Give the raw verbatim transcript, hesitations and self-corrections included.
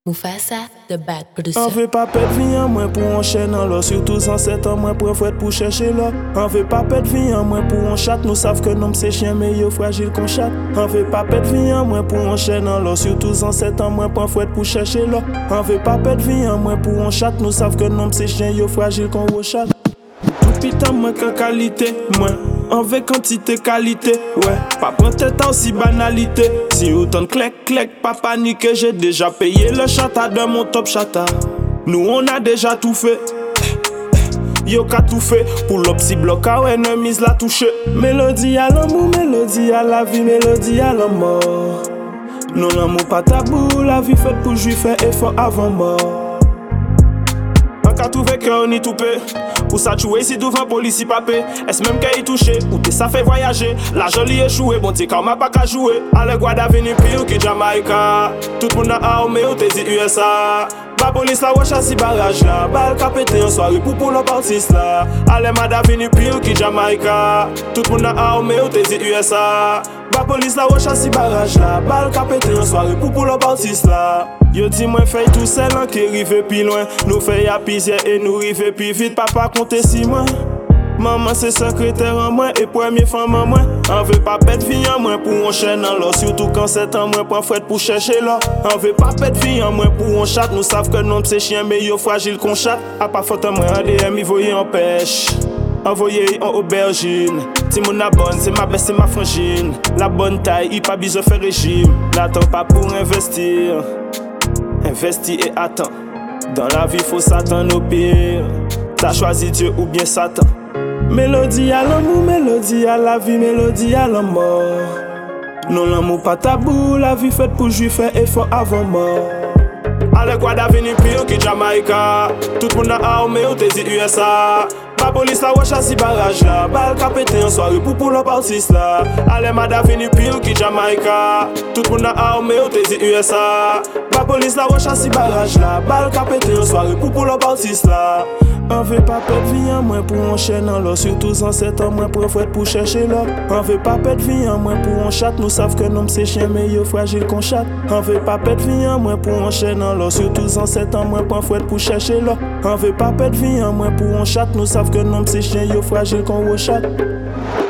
Mufasa, the bad producer. On veut pas perdre vie en moins pour un chien en l'eau. Surtout sans sept ans, moins pour fouette pour chercher l'eau. On veut pas perdre vie en moins pour un chat. Nous savons que nous c'est chien mais yo fragile qu'on chat. On veut pas perdre vie en moins pour un chien en l'eau. Surtout sans sept ans, moins pour fouette pour chercher l'eau. On veut pas perdre vie en moins pour un chat. Nous savons que nous c'est chien yo fragile qu'on chat. Tout putain moins qu'en qualité, moins. En veut quantité, qualité, ouais. Pas prendre tête en si banalité. Si autant de clec, clec, pas paniquer. J'ai déjà payé le chata de mon top chata. Nous on a déjà tout fait. Yo ka tout fait. Pour l'opsi bloc, ah ouais, ne mise la touche. Mélodie à l'amour, mélodie à la vie, mélodie à la mort. Non, l'amour pas tabou, la vie faite pour juif, fait effort avant mort. On ka trouvé que on y tout peut. Pour ça jouer si devant police papé. Est-ce même qu'elle y touché ou t'es ça fait voyager. La jolie échoué, bon t'es quand m'a pas qu'à jouer. Allez Guada venu pire que Jamaïca. Tout le monde a armé ou t'es dit U S A. La police la wesh à si barrage là. Balle qu'a pété en soirée pour pour l'opportuniste là. Allez Mada venu pire que Jamaïca. Tout le monde a armé ou t'es dit U S A. La police la wesh à si barrage là. Balle qu'a pété en soirée pour pour l'opportuniste là. Yo dis moi fait tout seul en qui rive plus loin. Nous fait ya pisier et nous rive plus vite. Papa compte si moi. Maman c'est secrétaire en moi et premier femme en moi. On veut pas perdre vie en moins pour un chien en l'eau. Surtout quand c'est en moins pour fouette pour chercher là. On veut pas perdre vie en moins pour un chat. Nous savons que non c'est chien mais yo fragile qu'on chat. A pas faute en moi A D M y voyez en pêche. Envoyé en aubergine. Si mon abonne, c'est ma baisse, c'est ma frangine. La bonne taille, il pas besoin de faire régime. N'attends pas pour investir. Investis et attends. Dans la vie, faut s'attendre au pire. T'as choisi Dieu ou bien Satan. Mélodie à l'amour, mélodie à la vie, mélodie à la mort. Non, l'amour pas tabou, la vie faite pour juif, fait effort avant mort. Allez, Guada venu pire que Jamaïca. Tout le monde a armé ou t'es dit U S A. La police la wesh à si barrage là. Balle qu'a pété en soirée pour pour l'opportuniste là. Allez, Mada venu pire que Jamaïca. Tout le monde a armé ou t'es dit U S A. La police la wesh à si barrage là. Balle qu'a pété en soirée pour pour l'opportuniste là. On veut pas perdre vie en moins pour un chien en l'eau. Surtout sans sept ans, moins pour fouette pour chercher l'eau. On veut pas perdre vie en moins pour un chat. Nous savons que nous c'est chien mais yo fragile qu'on chat. On veut pas perdre vie en moins pour un chien en l'eau. Surtout sans sept ans, moins pour fouette pour chercher l'eau. On veut pas perdre vie en moins pour un chat. Nous savons que nous c'est chien yo fragile qu'on chat.